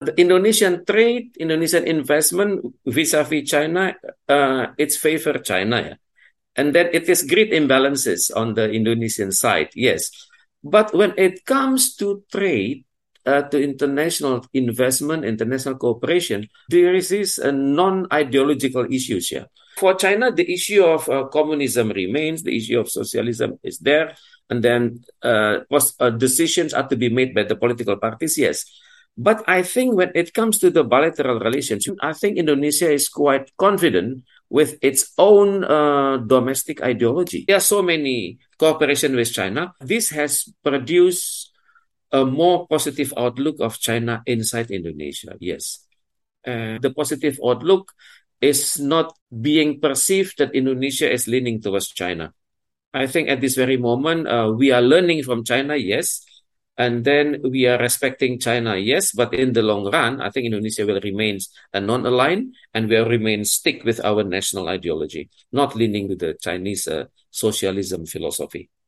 The Indonesian trade, Indonesian investment vis-a-vis China, it's favor China. Yeah? And then it is great imbalances on the Indonesian side, yes. But when it comes to trade, to international investment, international cooperation, there is this non-ideological issues here. For China, the issue of communism remains, the issue of socialism is there, and then decisions are to be made by the political parties, yes. But I think when it comes to the bilateral relations, I think Indonesia is quite confident with its own domestic ideology. There are so many cooperation with China. This has produced a more positive outlook of China inside Indonesia. Yes. The positive outlook is not being perceived that Indonesia is leaning towards China. I think at this very moment, we are learning from China, yes. And then we are respecting China, yes. But in the long run, I think Indonesia will remain a non-aligned and will remain stick with our national ideology, not leaning to the Chinese socialism philosophy.